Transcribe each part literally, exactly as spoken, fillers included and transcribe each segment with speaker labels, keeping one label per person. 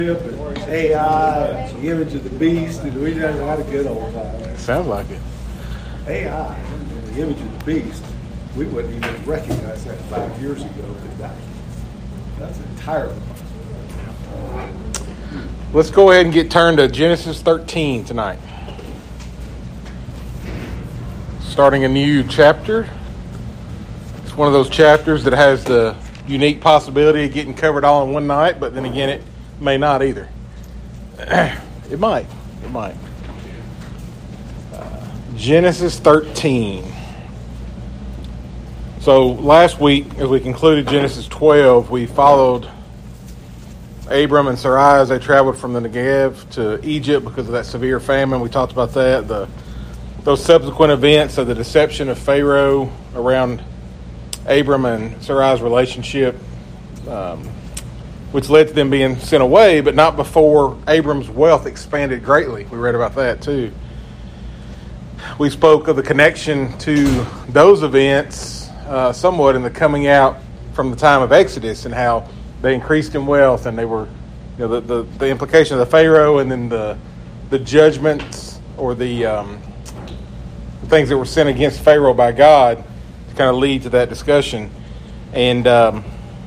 Speaker 1: and A I, the image of the beast, and we just had a good old time.
Speaker 2: Sounds like it.
Speaker 1: A I, and the image of the beast, we wouldn't even recognize that five years ago, but that, that's entirely possible.
Speaker 2: Let's go ahead and get turned to Genesis thirteen tonight. Starting a new chapter. It's one of those chapters that has the unique possibility of getting covered all in one night, but then again, it may not either. It might. It might. Uh, Genesis thirteen. So last week, as we concluded Genesis twelve, we followed Abram and Sarai as they traveled from the Negev to Egypt because of that severe famine. We talked about that. The those subsequent events of the deception of Pharaoh around Abram and Sarai's relationship, um, which led to them being sent away, but not before Abram's wealth expanded greatly. We read about that too. We spoke of the connection to those events uh, somewhat in the coming out from the time of Exodus and how they increased in wealth, and they were, you know, the, the, the implication of the Pharaoh, and then the the judgments or the um, things that were sent against Pharaoh by God to kind of lead to that discussion. And um,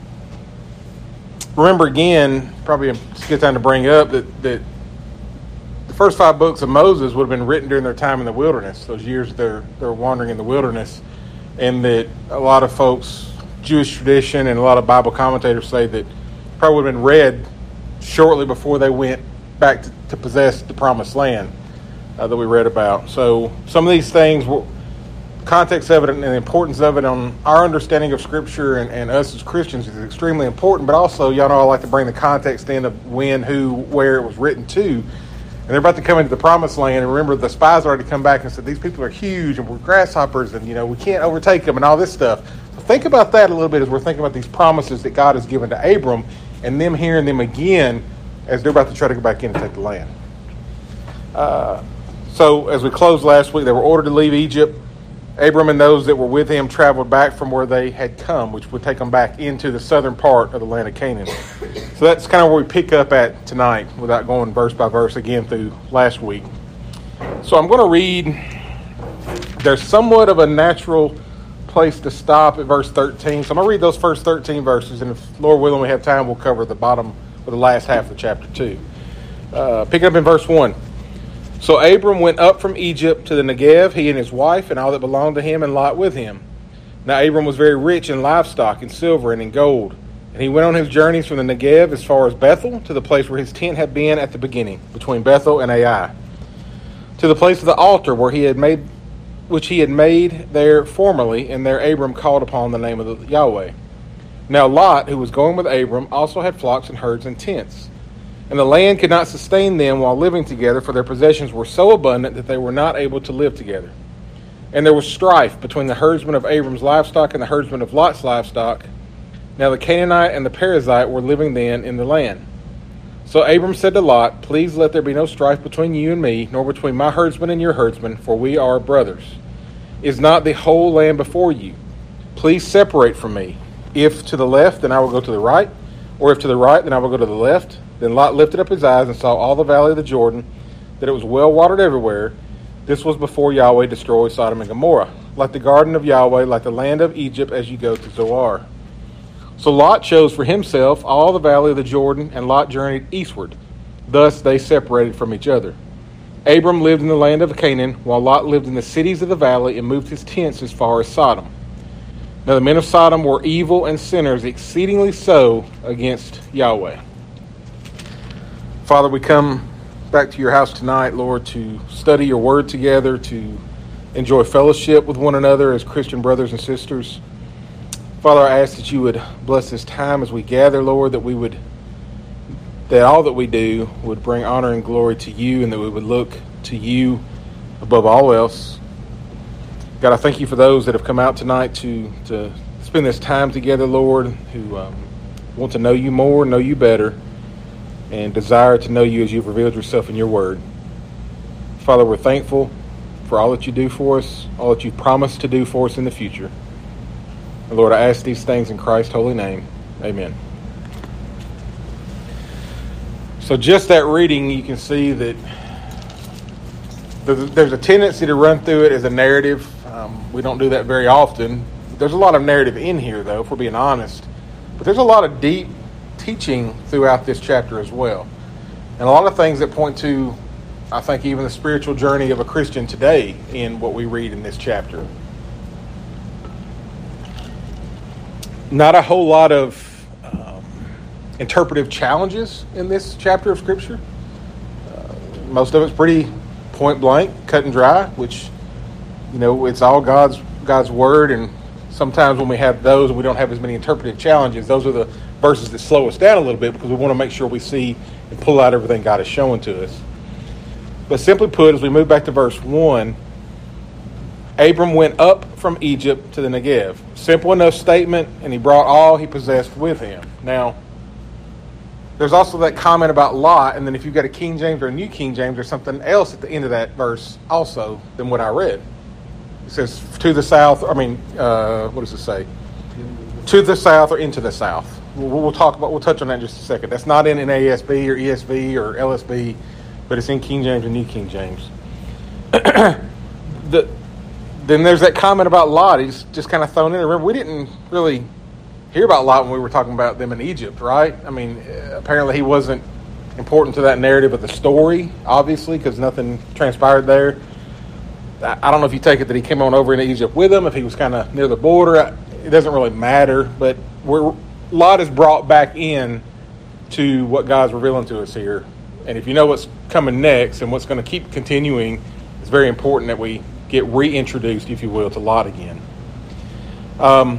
Speaker 2: remember again, probably a good time to bring up that, that the first five books of Moses would have been written during their time in the wilderness, those years they're they're wandering in the wilderness, and that a lot of folks, Jewish tradition and a lot of Bible commentators say that probably would have been read shortly before they went back to, to possess the promised land uh, that we read about. So some of these things, were, context of it and the importance of it on our understanding of Scripture and, and us as Christians is extremely important, but also, y'all know I like to bring the context in of when, who, where it was written to. And they're about to come into the promised land, and remember the spies already come back and said, these people are huge and we're grasshoppers and, you know, we can't overtake them and all this stuff. Think about that a little bit as we're thinking about these promises that God has given to Abram and them hearing them again as they're about to try to go back in and take the land. Uh, so as we closed last week, they were ordered to leave Egypt. Abram and those that were with him traveled back from where they had come, which would take them back into the southern part of the land of Canaan. So that's kind of where we pick up at tonight without going verse by verse again through last week. So I'm going to read, there's somewhat of a natural place to stop at verse thirteen. So I'm going to read those first thirteen verses, and if Lord willing we have time, we'll cover the bottom or the last half of chapter two. Uh, picking up in verse one. So Abram went up from Egypt to the Negev, he and his wife, and all that belonged to him, and Lot with him. Now Abram was very rich in livestock, in silver, and in gold. And he went on his journeys from the Negev as far as Bethel, to the place where his tent had been at the beginning, between Bethel and Ai, to the place of the altar where he had made which he had made there formerly, and there Abram called upon the name of the Yahweh. Now Lot, who was going with Abram, also had flocks and herds and tents. And the land could not sustain them while living together, for their possessions were so abundant that they were not able to live together. And there was strife between the herdsmen of Abram's livestock and the herdsmen of Lot's livestock. Now the Canaanite and the Perizzite were living then in the land. So Abram said to Lot, please let there be no strife between you and me, nor between my herdsmen and your herdsmen, for we are brothers. Is not the whole land before you? Please separate from me. If to the left, then I will go to the right, or if to the right, then I will go to the left. Then Lot lifted up his eyes and saw all the valley of the Jordan, that it was well watered everywhere. This was before Yahweh destroyed Sodom and Gomorrah, like the garden of Yahweh, like the land of Egypt as you go to Zoar. So Lot chose for himself all the valley of the Jordan, and Lot journeyed eastward. Thus they separated from each other. Abram lived in the land of Canaan, while Lot lived in the cities of the valley and moved his tents as far as Sodom. Now the men of Sodom were evil and sinners, exceedingly so against Yahweh. Father, we come back to your house tonight, Lord, to study your word together, to enjoy fellowship with one another as Christian brothers and sisters. Father, I ask that you would bless this time as we gather, Lord, that we would, that all that we do would bring honor and glory to you, and that we would look to you above all else. God, I thank you for those that have come out tonight to, to spend this time together, Lord, who um, want to know you more, know you better, and desire to know you as you've revealed yourself in your word. Father, we're thankful for all that you do for us, all that you've promised to do for us in the future. And Lord, I ask these things in Christ's holy name. Amen. So just that reading, you can see that there's a tendency to run through it as a narrative. Um, we don't do that very often. There's a lot of narrative in here, though, if we're being honest. But there's a lot of deep teaching throughout this chapter as well. And a lot of things that point to, I think, even the spiritual journey of a Christian today in what we read in this chapter. Not a whole lot of um, interpretive challenges in this chapter of Scripture. Uh, most of it's pretty point blank, cut and dry, which, you know, it's all God's God's word, and sometimes when we have those and we don't have as many interpretive challenges, those are the verses that slow us down a little bit because we want to make sure we see and pull out everything God is showing to us. But simply put, as we move back to verse one, Abram went up from Egypt to the Negev. Simple enough statement, and he brought all he possessed with him. Now, there's also that comment about Lot, and then if you've got a King James or a New King James, there's something else at the end of that verse also than what I read. It says, to the south, I mean, uh, what does it say? To the south or into the south. We'll, we'll talk about, we'll touch on that in just a second. That's not in N A S B or E S V or L S B, but it's in King James and New King James. the, then there's that comment about Lot. He's just kind of thrown in there. Remember, we didn't really hear about Lot when we were talking about them in Egypt, right? I mean, apparently he wasn't important to that narrative of the story, obviously, because nothing transpired there. I don't know if you take it that he came on over into Egypt with them, if he was kind of near the border. It doesn't really matter, but we're, Lot is brought back in to what God's revealing to us here. And if you know what's coming next and what's going to keep continuing, it's very important that we get reintroduced, if you will, to Lot again. Um,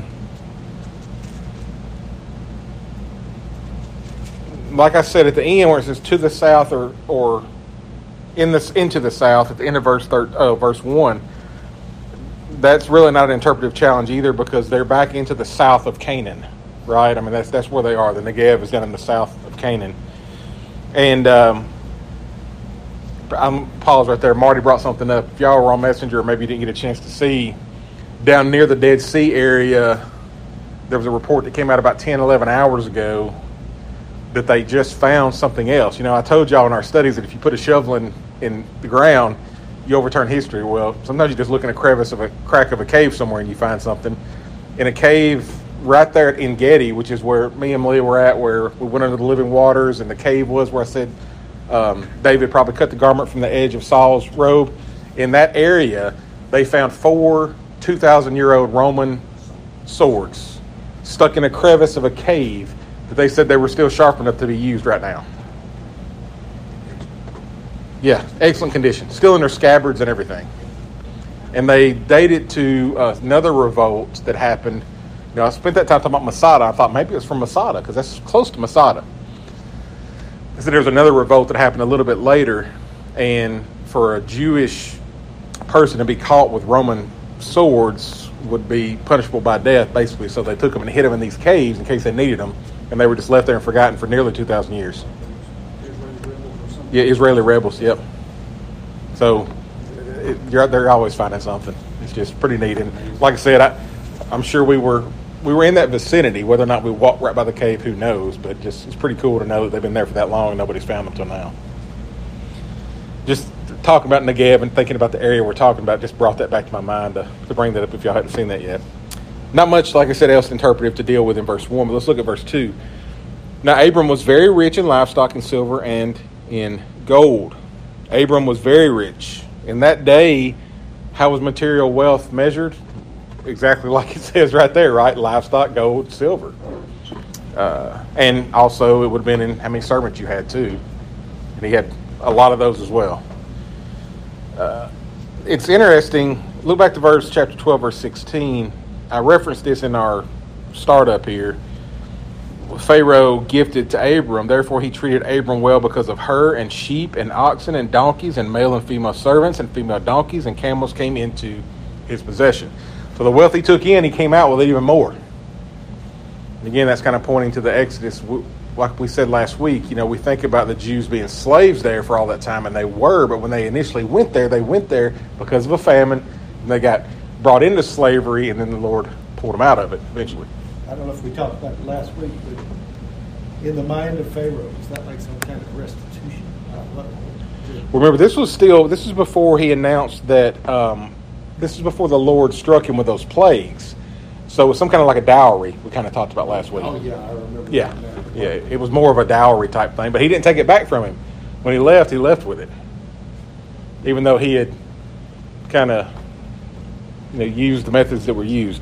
Speaker 2: like I said at the end, where it says to the south or or in this into the south at the end of verse thir- oh, verse one, that's really not an interpretive challenge either, because they're back into the south of Canaan, right? I mean, that's that's where they are. The Negev is down in the south of Canaan, and um, I'm pause right there. Marty brought something up. If y'all were on Messenger, or maybe you didn't get a chance to see, down near the Dead Sea area, there was a report that came out about ten, eleven hours ago that they just found something else. You know, I told y'all in our studies that if you put a shovel in, in the ground, you overturn history. Well, sometimes you just look in a crevice of a crack of a cave somewhere and you find something. In a cave right there at En Gedi, which is where me and Malia were at, where we went under the living waters, and the cave was where I said um, David probably cut the garment from the edge of Saul's robe. In that area, they found four two thousand year old Roman swords stuck in a crevice of a cave that they said they were still sharp enough to be used right now. Yeah, excellent condition. Still in their scabbards and everything. And they date it to uh, another revolt that happened. You know, I spent that time talking about Masada. I thought maybe it was from Masada, because that's close to Masada. I said there was another revolt that happened a little bit later, and for a Jewish person to be caught with Roman swords would be punishable by death, basically. So they took them and hid them in these caves in case they needed them, and they were just left there and forgotten for nearly two thousand years. Yeah, Israeli rebels, yep. So it, you're, they're always finding something. It's just pretty neat. And like I said, I, I'm sure we were we were in that vicinity. Whether or not we walked right by the cave, who knows? But just it's pretty cool to know that they've been there for that long and nobody's found them till now. Just talking about Negev and thinking about the area we're talking about just brought that back to my mind to, to bring that up if y'all hadn't seen that yet. Not much, like I said, else interpretive to deal with in verse one, but let's look at verse two. Now, Abram was very rich in livestock and silver and in gold. Abram was very rich. In that day, how was material wealth measured? Exactly like it says right there, right? Livestock, gold, silver. Uh, and also, it would have been in how many servants you had, too. And he had a lot of those as well. Uh, it's interesting. Look back to verse chapter twelve, verse sixteen. I referenced this in our startup here. Pharaoh gifted to Abram, therefore he treated Abram well because of her, and sheep and oxen and donkeys and male and female servants and female donkeys and camels came into his possession. So the wealth he took in, he came out with even more. And again, that's kind of pointing to the Exodus. Like we said last week, you know, we think about the Jews being slaves there for all that time, and they were, but when they initially went there, they went there because of a famine, and they got brought into slavery, and then the Lord pulled them out of it eventually.
Speaker 1: I don't know if we talked about it last week, but in the mind of Pharaoh? Is that like some kind of restitution? Uh, what-
Speaker 2: Remember, this was still, this is before he announced that, um, this is before the Lord struck him with those plagues. So it was some kind of like a dowry we kind of talked about last week.
Speaker 1: Oh, yeah, I remember.
Speaker 2: Yeah,
Speaker 1: that.
Speaker 2: yeah, it was more of a dowry type thing, but he didn't take it back from him. When he left, he left with it. Even though he had kind of, you know, used the methods that were used.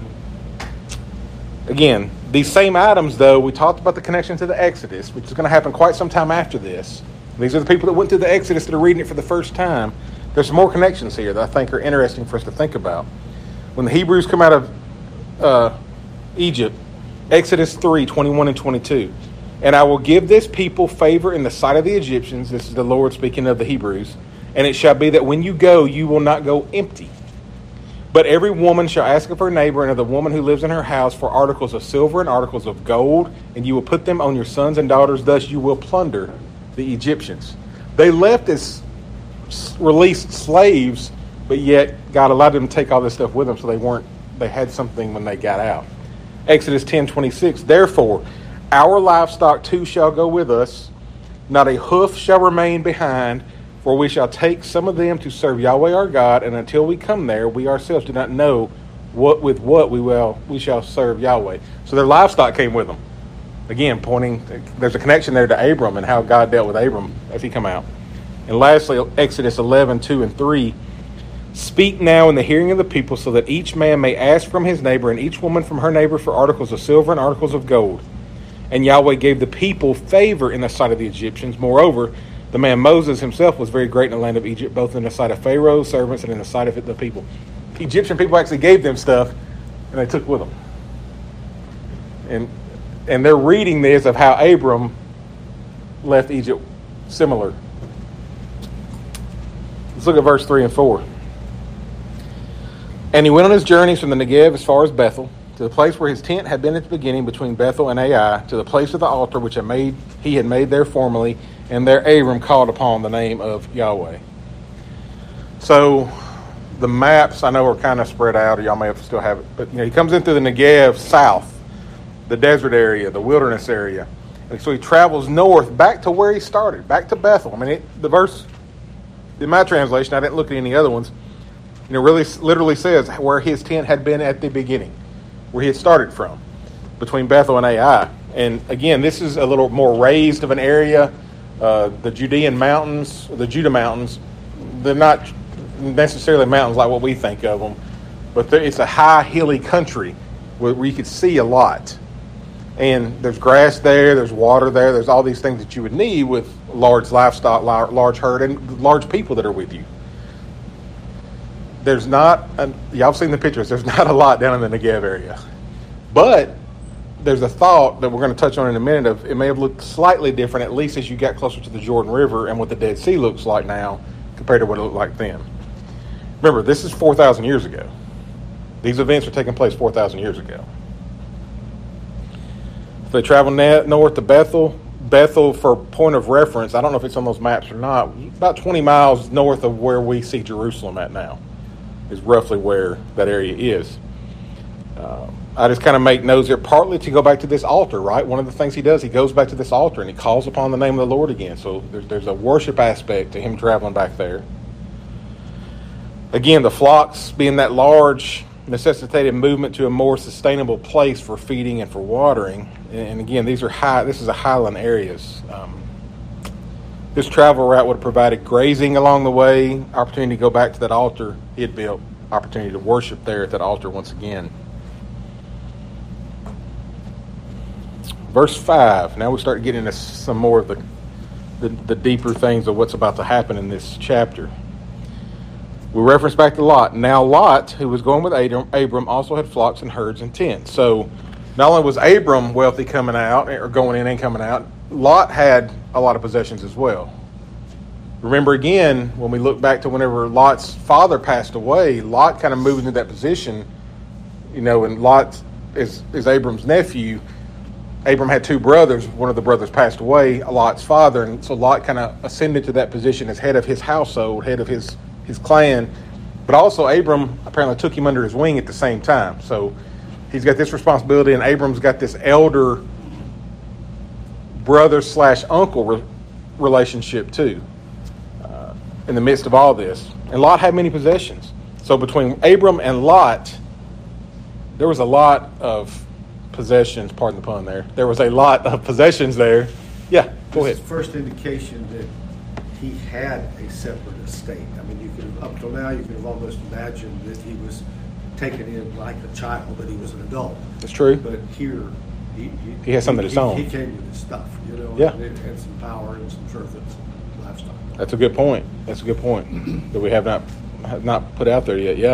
Speaker 2: Again, these same items, though, we talked about the connection to the Exodus, which is going to happen quite some time after this. These are the people that went through the Exodus that are reading it for the first time. There's some more connections here that I think are interesting for us to think about. When the Hebrews come out of uh, Egypt, Exodus three, twenty-one and twenty-two. And I will give this people favor in the sight of the Egyptians. This is the Lord speaking of the Hebrews. And it shall be that when you go, you will not go empty. But every woman shall ask of her neighbor and of the woman who lives in her house for articles of silver and articles of gold, and you will put them on your sons and daughters. Thus you will plunder the Egyptians. They left as released slaves, but yet God allowed them to take all this stuff with them, so they weren't. They had something when they got out. Exodus ten twenty-six. Therefore, our livestock too shall go with us; not a hoof shall remain behind. For we shall take some of them to serve Yahweh our God, and until we come there, we ourselves do not know what with what we will we shall serve Yahweh. So their livestock came with them. Again, pointing, there's a connection there to Abram and how God dealt with Abram as he come out. And lastly, Exodus eleven, two and three. Speak now in the hearing of the people, so that each man may ask from his neighbor, and each woman from her neighbor, for articles of silver and articles of gold. And Yahweh gave the people favor in the sight of the Egyptians. Moreover, the man Moses himself was very great in the land of Egypt, both in the sight of Pharaoh's servants and in the sight of the people. The Egyptian people actually gave them stuff, and they took with them. And and they're reading this of how Abram left Egypt similar. Let's look at verse three and four. And he went on his journeys from the Negev as far as Bethel, to the place where his tent had been at the beginning between Bethel and Ai, to the place of the altar which had made, he had made there formerly, and there Abram called upon the name of Yahweh. So the maps I know are kind of spread out, or y'all may have still have it, but you know, he comes in through the Negev south, the desert area, the wilderness area. And so he travels north back to where he started, back to Bethel. I mean, it, the verse, in my translation, I didn't look at any other ones, you know, really literally says where his tent had been at the beginning, where he had started from, between Bethel and Ai. And again, this is a little more raised of an area. Uh, the Judean mountains, the Judah mountains, they're not necessarily mountains like what we think of them, but it's a high, hilly country where, where you could see a lot. And there's grass there, there's water there, there's all these things that you would need with large livestock, large herd, and large people that are with you. There's not, a, y'all have seen the pictures, there's not a lot down in the Negev area. But there's a thought that we're going to touch on in a minute of it may have looked slightly different, at least as you got closer to the Jordan River and what the Dead Sea looks like now compared to what it looked like then. Remember, this is four thousand years ago. These events are taking place four thousand years ago. So they travel north to Bethel. Bethel, for point of reference, I don't know if it's on those maps or not, about twenty miles north of where we see Jerusalem at now is roughly where that area is. Uh, I just kind of make notes here, partly to go back to this altar, right? One of the things he does, he goes back to this altar and he calls upon the name of the Lord again. So there's, there's a worship aspect to him traveling back there. Again, the flocks being that large necessitated movement to a more sustainable place for feeding and for watering. And again, these are high. This is a highland areas. Um, this travel route would have provided grazing along the way, opportunity to go back to that altar he had built, opportunity to worship there at that altar once again. Verse five. Now we start getting into some more of the, the the deeper things of what's about to happen in this chapter. We reference back to Lot. Now Lot, who was going with Abram, Abram, also had flocks and herds and tents. So not only was Abram wealthy coming out, or going in and coming out, Lot had a lot of possessions as well. Remember again, when we look back to whenever Lot's father passed away, Lot kind of moved into that position, you know, and Lot is, is Abram's nephew. Abram had two brothers. One of the brothers passed away, Lot's father, and so Lot kind of ascended to that position as head of his household, head of his, his clan. But also Abram apparently took him under his wing at the same time. So he's got this responsibility, and Abram's got this elder brother slash uncle re- relationship too, uh, in the midst of all this. And Lot had many possessions. So between Abram and Lot, there was a lot of possessions, pardon the pun there. There was a lot of possessions there. Yeah, go
Speaker 1: This
Speaker 2: ahead.
Speaker 1: is the first indication that he had a separate estate. I mean, you could, up till now, you could have almost imagined that he was taken in like a child, that he was an adult.
Speaker 2: That's true.
Speaker 1: But here, he, he,
Speaker 2: He has something of his
Speaker 1: he,
Speaker 2: own.
Speaker 1: He came with his stuff, you know,
Speaker 2: Yeah.
Speaker 1: and it had some power and some servants and livestock.
Speaker 2: That's a good point. That's a good point that we have not have not put out there yet. Yeah.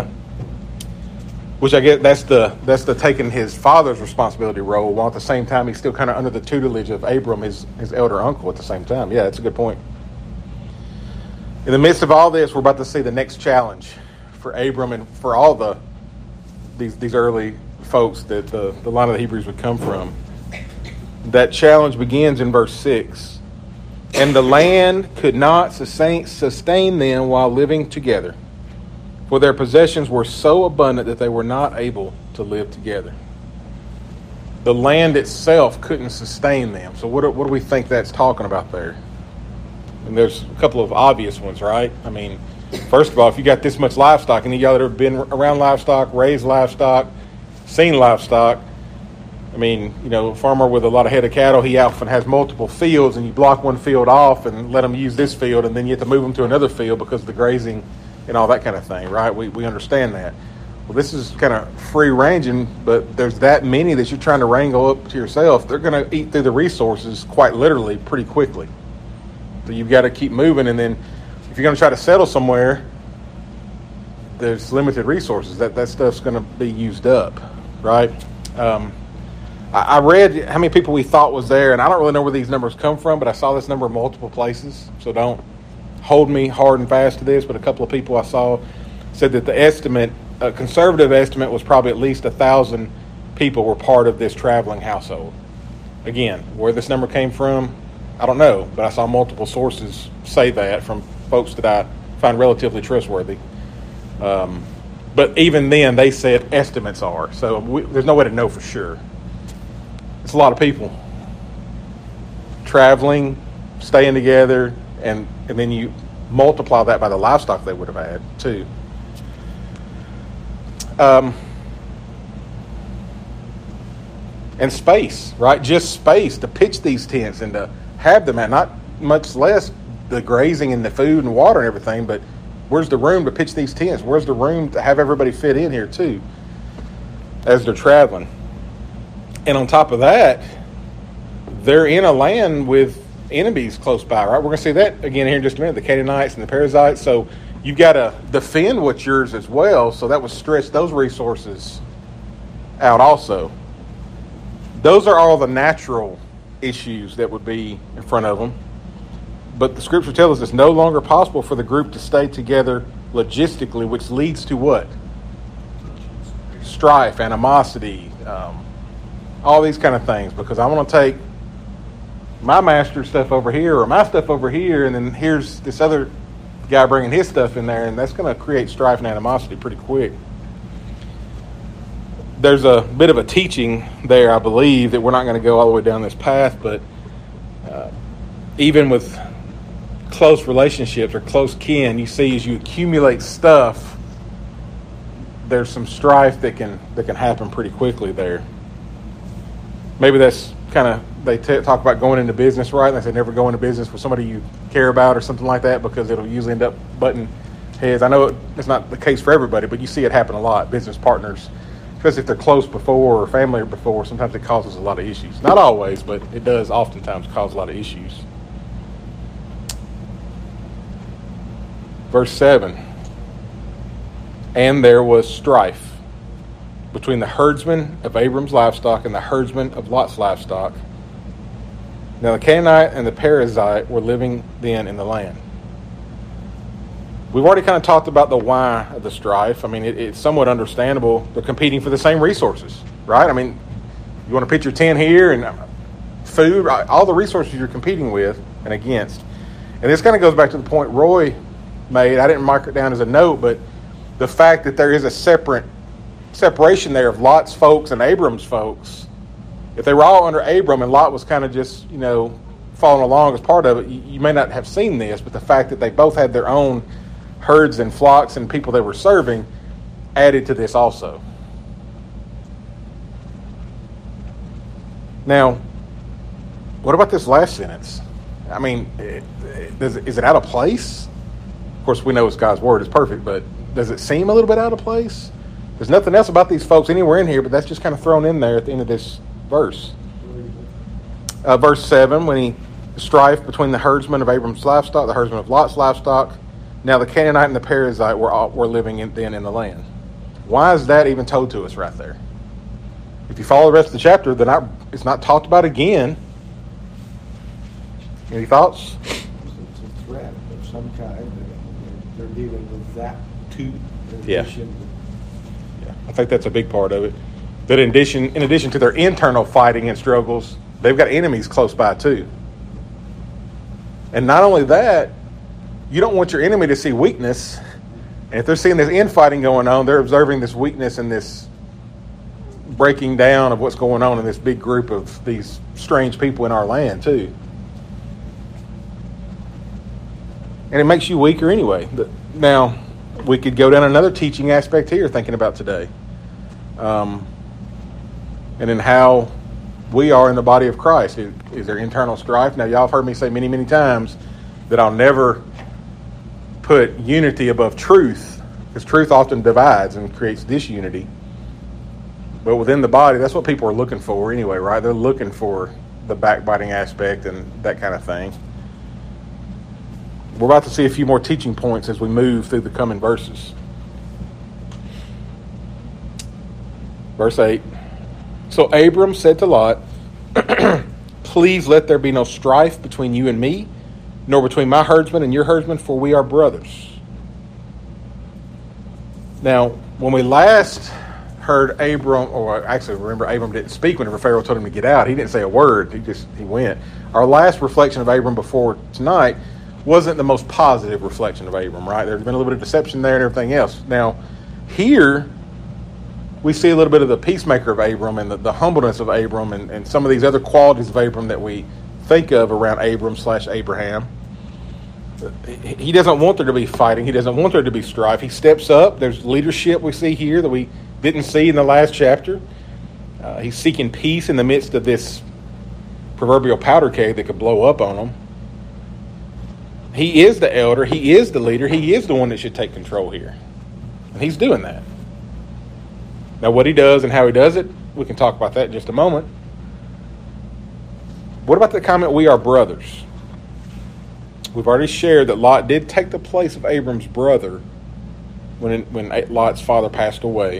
Speaker 2: Which I get, that's the that's the taking his father's responsibility role, while at the same time he's still kind of under the tutelage of Abram, his his elder uncle. At the same time, yeah, that's a good point. In the midst of all this, we're about to see the next challenge for Abram and for all the these these early folks that the the line of the Hebrews would come from. That challenge begins in verse six. And the land could not sustain sustain them while living together, for their possessions were so abundant that they were not able to live together. The land itself couldn't sustain them. So what do, what do we think that's talking about there? And there's a couple of obvious ones, right? I mean, first of all, if you got this much livestock, any of y'all that have been around livestock, raised livestock, seen livestock, I mean, you know, a farmer with a lot of head of cattle, he often has multiple fields, and you block one field off and let them use this field, and then you have to move them to another field because of the grazing and all that kind of thing, right? We we understand that. Well, this is kind of free ranging, but there's that many that you're trying to wrangle up to yourself. They're going to eat through the resources quite literally pretty quickly. So you've got to keep moving, and then if you're going to try to settle somewhere, there's limited resources. That that stuff's going to be used up, right? Um, I, I read how many people we thought was there, and I don't really know where these numbers come from, but I saw this number in multiple places, so don't hold me hard and fast to this, but a couple of people I saw said that the estimate, a conservative estimate, was probably at least a thousand people were part of this traveling household. Again, where this number came from, I don't know, but I saw multiple sources say that from folks that I find relatively trustworthy. Um, but even then, they said estimates are, so we, there's no way to know for sure. It's a lot of people traveling, staying together, and and then you multiply that by the livestock they would have had too. Um, and space, right? Just space to pitch these tents and to have them at, not much less the grazing and the food and water and everything, but where's the room to pitch these tents? Where's the room to have everybody fit in here too as they're traveling? And on top of that, they're in a land with enemies close by, right? We're going to see that again here in just a minute, the Canaanites and the Perizzites. So you've got to defend what's yours as well, so that would stretch those resources out also. Those are all the natural issues that would be in front of them. But the scripture tells us it's no longer possible for the group to stay together logistically, which leads to what? Strife, animosity, um, all these kind of things, because I want to take my master's stuff over here or my stuff over here, and then here's this other guy bringing his stuff in there, and that's going to create strife and animosity pretty quick. There's a bit of a teaching there, I believe, that we're not going to go all the way down this path, but uh, even with close relationships or close kin, you see as you accumulate stuff, there's some strife that can that can happen pretty quickly there. Maybe that's kind of, they t- talk about going into business, right? They say never go into business with somebody you care about or something like that, because it'll usually end up butting heads. I know it, it's not the case for everybody, but you see it happen a lot. Business partners, especially if they're close before or family before, sometimes it causes a lot of issues. Not always, but it does oftentimes cause a lot of issues. Verse seven. And there was strife between the herdsmen of Abram's livestock and the herdsmen of Lot's livestock. Now the Canaanite and the Perizzite were living then in the land. We've already kind of talked about the why of the strife. I mean, it, it's somewhat understandable. They're competing for the same resources, right? I mean, you want to pitch your tent here and food, all the resources you're competing with and against. And this kind of goes back to the point Roy made. I didn't mark it down as a note, but the fact that there is a separate separation there of Lot's folks and Abram's folks If they were all under Abram and Lot was kind of just, you know, following along as part of it, you, you may not have seen this, but the fact that they both had their own herds and flocks and people they were serving added to this also. Now, what about this last sentence? I mean, it, it, does it, is it out of place? Of course, we know it's God's word, it's perfect, but does it seem a little bit out of place? There's nothing else about these folks anywhere in here, but that's just kind of thrown in there at the end of this verse. Uh, verse seven, when he strife between the herdsmen of Abram's livestock, the herdsmen of Lot's livestock. Now the Canaanite and the Perizzite were all, were living in, then in the land. Why is that even told to us right there? If you follow the rest of the chapter, then I, it's not talked about again. Any thoughts?
Speaker 1: It's a threat of some kind. They're dealing with that too. In
Speaker 2: Yeah.
Speaker 1: addition
Speaker 2: Yeah, I think that's a big part of it. That in addition, in addition to their internal fighting and struggles, they've got enemies close by too. And not only that, you don't want your enemy to see weakness. And if they're seeing this infighting going on, they're observing this weakness and this breaking down of what's going on in this big group of these strange people in our land too. And it makes you weaker anyway. Now, we could go down another teaching aspect here, thinking about today. Um, and in how we are in the body of Christ. Is, is there internal strife? Now, y'all have heard me say many, many times that I'll never put unity above truth, because truth often divides and creates disunity. But within the body, that's what people are looking for anyway, right? They're looking for the backbiting aspect and that kind of thing. We're about to see a few more teaching points as we move through the coming verses. Verse eight. So Abram said to Lot, please let there be no strife between you and me, nor between my herdsmen and your herdsmen, for we are brothers. Now, when we last heard Abram, or actually remember Abram didn't speak whenever Pharaoh told him to get out. He didn't say a word. He just, he went. Our last reflection of Abram before tonight wasn't the most positive reflection of Abram, right? There's been a little bit of deception there and everything else. Now, here we see a little bit of the peacemaker of Abram and the, the humbleness of Abram and, and some of these other qualities of Abram that we think of around Abram slash Abraham. He doesn't want there to be fighting. He doesn't want there to be strife. He steps up. There's leadership we see here that we didn't see in the last chapter. Uh, he's seeking peace in the midst of this proverbial powder keg that could blow up on him. He is the elder. He is the leader. He is the one that should take control here. And he's doing that. Now, what he does and how he does it, we can talk about that in just a moment. What about the comment, we are brothers? We've already shared that Lot did take the place of Abram's brother when, when Lot's father passed away.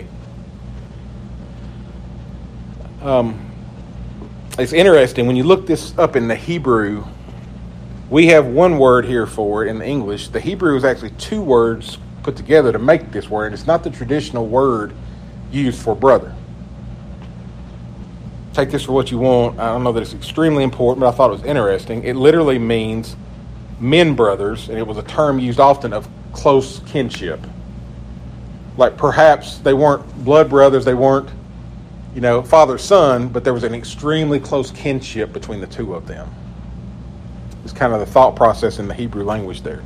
Speaker 2: Um, it's interesting, when you look this up in the Hebrew, we have one word here for it in the English. The Hebrew is actually two words put together to make this word. It's not the traditional word used for brother. Take this for what you want. I don't know that it's extremely important, but I thought it was interesting. It literally means men brothers, and it was a term used often of close kinship. Like perhaps they weren't blood brothers, they weren't, you know, father-son, but there was an extremely close kinship between the two of them. It's kind of the thought process in the Hebrew language there.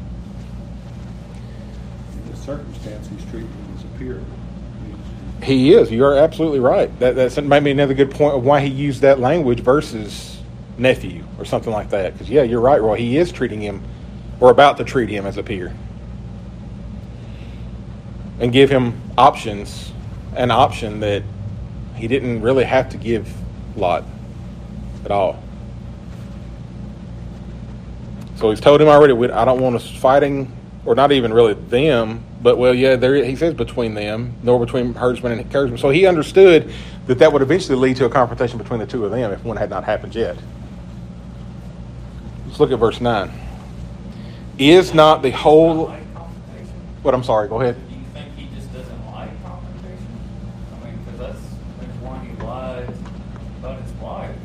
Speaker 1: In this circumstance, he's treating him as a peer.
Speaker 2: He is. You're absolutely right. That, that's maybe another good point of why he used that language versus nephew or something like that. Because, yeah, you're right, Roy. He is treating him, or about to treat him, as a peer. And give him options, an option that he didn't really have to give Lot at all. So he's told him already, I don't want us fighting, or not even really them, but, well, yeah, there he says between them, nor between herdsmen and herdsmen. So he understood that that would eventually lead to a confrontation between the two of them if one had not happened yet. Let's look at verse nine. Is not the whole... What, I'm sorry, go ahead.
Speaker 3: Do you think he just doesn't like confrontation? I mean, because that's, that's why he lied about his wife.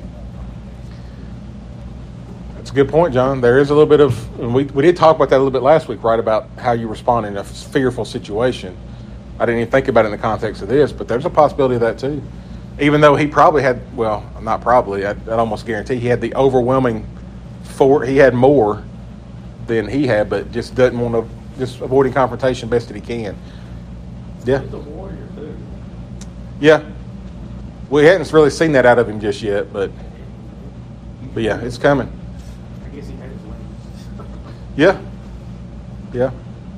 Speaker 2: That's a good point, John. There is a little bit of, and we, we did talk about that a little bit last week, right, about how you respond in a fearful situation. I didn't even think about it in the context of this, but there's a possibility of that too. Even though he probably had, well, not probably, I'd, I'd almost guarantee he had the overwhelming for he had more than he had, but just doesn't want to, just avoiding confrontation best that he can. Yeah.
Speaker 3: He's a warrior too.
Speaker 2: Yeah. We hadn't really seen that out of him just yet, but but yeah, it's coming.
Speaker 4: I guess he had his limits.
Speaker 2: Yeah. Yeah.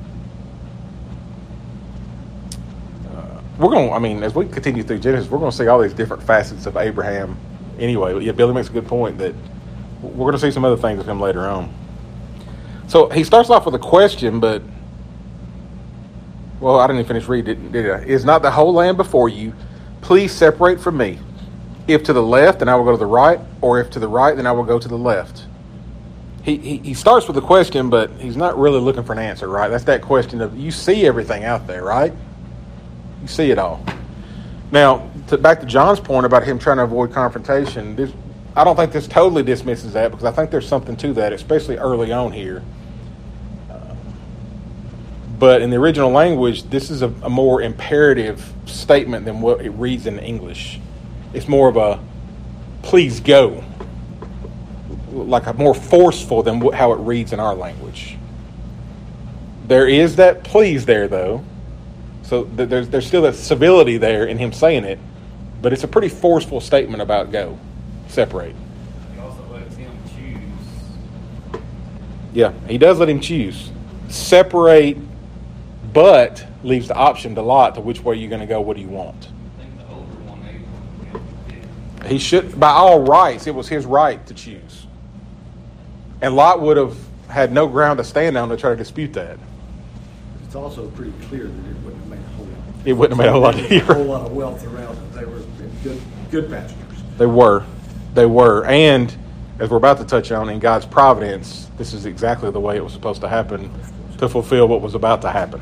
Speaker 2: Uh, we're going to, I mean, as we continue through Genesis, we're going to see all these different facets of Abraham anyway. But yeah, Billy makes a good point that we're going to see some other things of him later on. So he starts off with a question, but, well, I didn't even finish reading it, did I? Is not the whole land before you? Please separate from me. If to the left, then I will go to the right, or if to the right, then I will go to the left. He, he he starts with a question, but he's not really looking for an answer, right? That's that question of, you see everything out there, right? You see it all. Now, to, back to John's point about him trying to avoid confrontation, this, I don't think this totally dismisses that, because I think there's something to that, especially early on here. Uh, but in the original language, this is a, a more imperative statement than what it reads in English. It's more of a, please go. Like a more forceful than what, how it reads in our language. There is that please there, though. So th- there's there's still that civility there in him saying it, but it's a pretty forceful statement about go, separate.
Speaker 3: He also lets him choose.
Speaker 2: Yeah, he does let him choose. Separate, but leaves the option to Lot to which way you're going to go, what do you want?
Speaker 3: I think the older one, Abraham, did.
Speaker 2: He should, by all rights, it was his right to choose. And Lot would have had no ground to stand on to try to dispute that.
Speaker 1: It's also pretty clear that it wouldn't have made a whole lot.
Speaker 2: It wouldn't have made a lot
Speaker 1: A whole
Speaker 2: either.
Speaker 1: lot of wealth around them. They were in good, good pastures.
Speaker 2: They were. They were. And, as we're about to touch on, in God's providence, this is exactly the way it was supposed to happen to fulfill what was about to happen.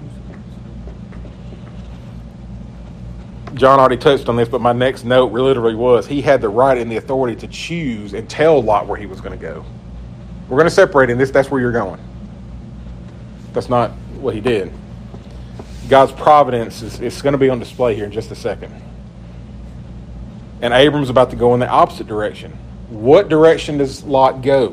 Speaker 2: John already touched on this, but my next note literally was, he had the right and the authority to choose and tell Lot where he was going to go. We're going to separate in this, that's where you're going. That's not what he did. God's providence is, is going to be on display here in just a second. And Abram's about to go in the opposite direction. What direction does Lot go?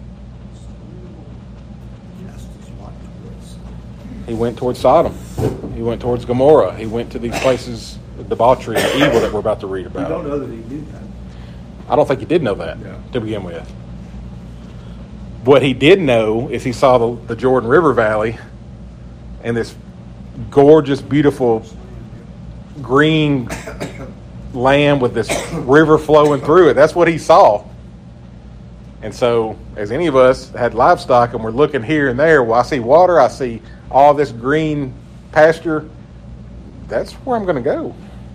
Speaker 2: He went towards Sodom. He went towards Gomorrah. He went to these places of debauchery and evil that we're about to read
Speaker 1: You
Speaker 2: about.
Speaker 1: don't know that he knew that.
Speaker 2: I don't think he did know that
Speaker 1: Yeah.
Speaker 2: to begin with. What he did know is he saw the, the Jordan River Valley and this gorgeous, beautiful green land with this river flowing through it. That's what he saw. And so, as any of us had livestock and we're looking here and there, well, I see water, I see all this green pasture. That's where I'm going to go.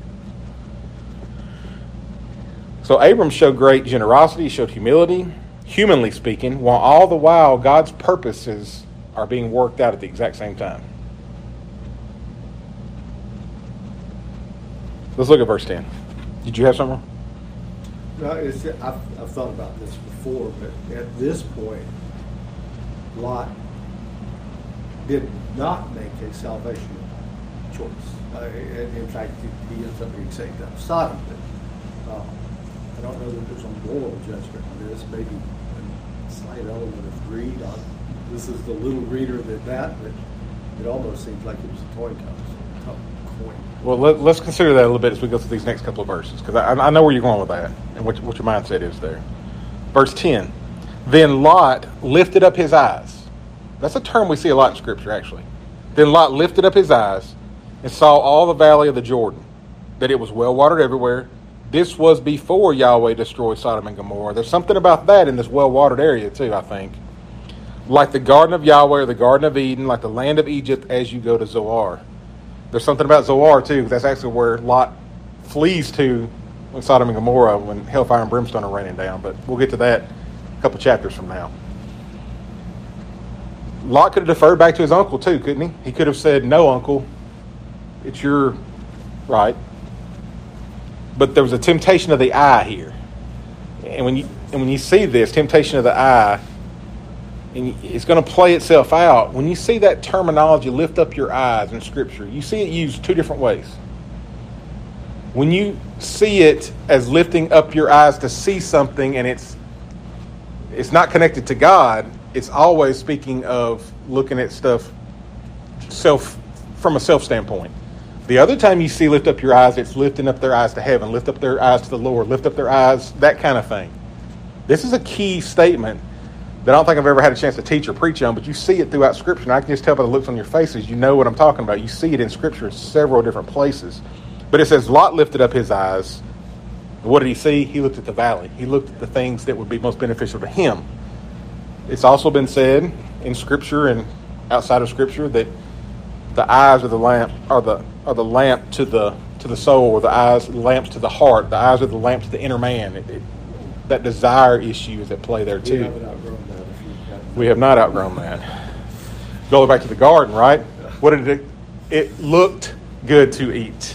Speaker 2: So Abram showed great generosity, showed humility, humanly speaking, while all the while God's purposes are being worked out at the exact same time. Let's look at verse ten. Did you have something?
Speaker 1: No, it's, I've, I've thought about this before, but at this point, Lot did not make a salvation choice. Uh, in, in fact, he ends up being saved out of Sodom. But, uh, I don't know that there's a moral judgment on this. Maybe a slight element of greed. On, this is the little greedier than that, but it almost seems like it was a coin toss. Coin.
Speaker 2: Well, let, let's consider that a little bit as we go through these next couple of verses, because I, I know where you're going with that and what, what your mindset is there. Verse ten. Then Lot lifted up his eyes. That's a term we see a lot in Scripture, actually. Then Lot lifted up his eyes and saw all the valley of the Jordan, that it was well watered everywhere. This was before Yahweh destroyed Sodom and Gomorrah. There's something about that in this well watered area too, I think. Like the garden of Yahweh or the garden of Eden, like the land of Egypt as you go to Zoar. There's something about Zoar too, because that's actually where Lot flees to when Sodom and Gomorrah, when hellfire and brimstone are raining down. But we'll get to that a couple chapters from now. Lot could have deferred back to his uncle too, couldn't he? He could have said, no, uncle, it's your right. But there was a temptation of the eye here. And when you and when you see this, temptation of the eye, and it's going to play itself out. When you see that terminology, lift up your eyes in Scripture, you see it used two different ways. When you see it as lifting up your eyes to see something and it's it's not connected to God, it's always speaking of looking at stuff self from a self standpoint. The other time you see lift up your eyes, it's lifting up their eyes to heaven, lift up their eyes to the Lord, lift up their eyes, that kind of thing. This is a key statement that I don't think I've ever had a chance to teach or preach on, but you see it throughout Scripture. And I can just tell by the looks on your faces, you know what I'm talking about. You see it in Scripture in several different places. But it says Lot lifted up his eyes. What did he see? He looked at the valley. He looked at the things that would be most beneficial to him. It's also been said in Scripture and outside of Scripture that the eyes of the lamp are the are the lamp to the to the soul, or the eyes lamps to the heart. The eyes are the lamp to the inner man. It, it, that desire issue is at play there
Speaker 1: We
Speaker 2: too.
Speaker 1: haven't outgrown that. If you've got-
Speaker 2: We have not outgrown that. Going back to the garden, right? What did it? It looked good to eat.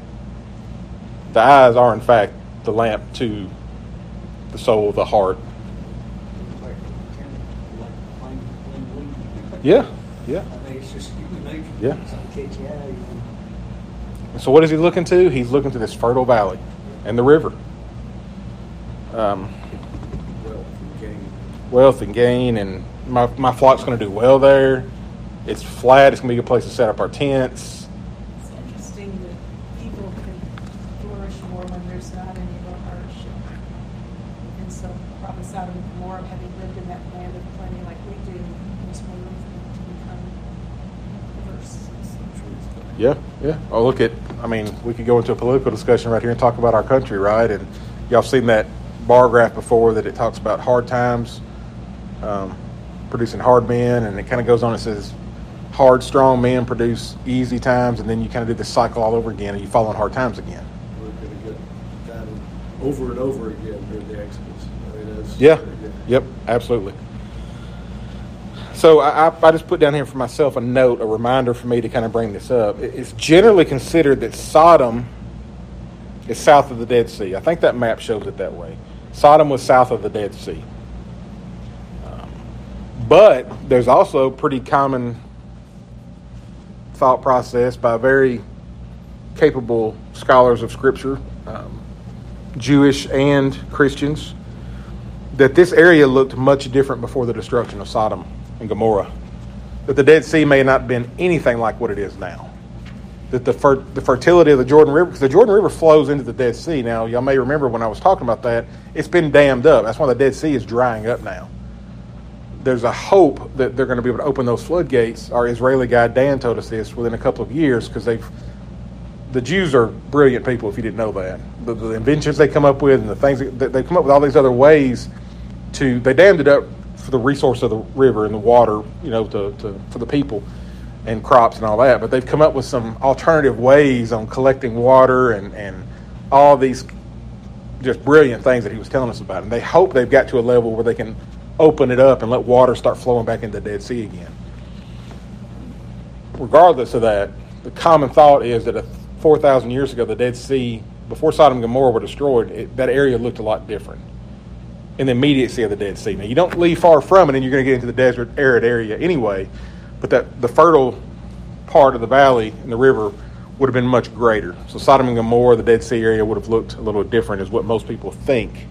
Speaker 2: The eyes are, in fact, the lamp to the soul, the heart.
Speaker 4: Like, kind of like plain, plain leaf.
Speaker 2: Yeah, yeah.
Speaker 4: I mean, it's just human nature.
Speaker 2: Yeah.
Speaker 4: It's like catch you out, you know.
Speaker 2: And so what is he looking to? He's looking to this fertile valley and the river. Um,
Speaker 1: Wealth and gain.
Speaker 2: wealth and gain, and my, my flock's going to do well there. It's flat. It's going to be a good place to set up our tents.
Speaker 5: It's interesting that people can flourish more when there's not any real hardship. And so probably Sodom and Gomorrah, having lived in that land of plenty like we do, there's more room for them to become diverse.
Speaker 2: Yeah, yeah. Oh, look at, I mean, we could go into a political discussion right here and talk about our country, right? And y'all seen that bar graph before that it talks about hard times um, producing hard men, and it kind of goes on and says hard, strong men produce easy times, and then you kind of do this cycle all over again, and you fall on hard times again.
Speaker 1: We're going to get that over and over again during the Exodus. I mean, it's,
Speaker 2: Yeah, yep, absolutely. So I, I, I just put down here for myself a note, a reminder for me to kind of bring this up. It- It's generally considered that Sodom is south of the Dead Sea. I think that map shows it that way. Sodom was south of the Dead Sea. Um, but there's also pretty common thought process by very capable scholars of Scripture, um, Jewish and Christians, that this area looked much different before the destruction of Sodom and Gomorrah. That the Dead Sea may not have been anything like what it is now. That the fer- the fertility of the Jordan River, because the Jordan River flows into the Dead Sea. Now, y'all may remember when I was talking about that, it's been dammed up. That's why the Dead Sea is drying up now. There's a hope that they're going to be able to open those floodgates. Our Israeli guy Dan told us this within a couple of years, because they've the Jews are brilliant people, if you didn't know that. The, the inventions they come up with and the things that they come up with, all these other ways to, they dammed it up for the resource of the river and the water, you know, to, to for the people and crops and all that. But they've come up with some alternative ways on collecting water and, and all these just brilliant things that he was telling us about. And they hope they've got to a level where they can open it up and let water start flowing back into the Dead Sea again. Regardless of that, the common thought is that four thousand years ago, the Dead Sea, before Sodom and Gomorrah were destroyed, it, that area looked a lot different in the immediacy of the Dead Sea. Now, you don't leave far from it, and you're going to get into the desert, arid area anyway, but that the fertile part of the valley and the river would have been much greater. So Sodom and Gomorrah, the Dead Sea area, would have looked a little different, is what most people think.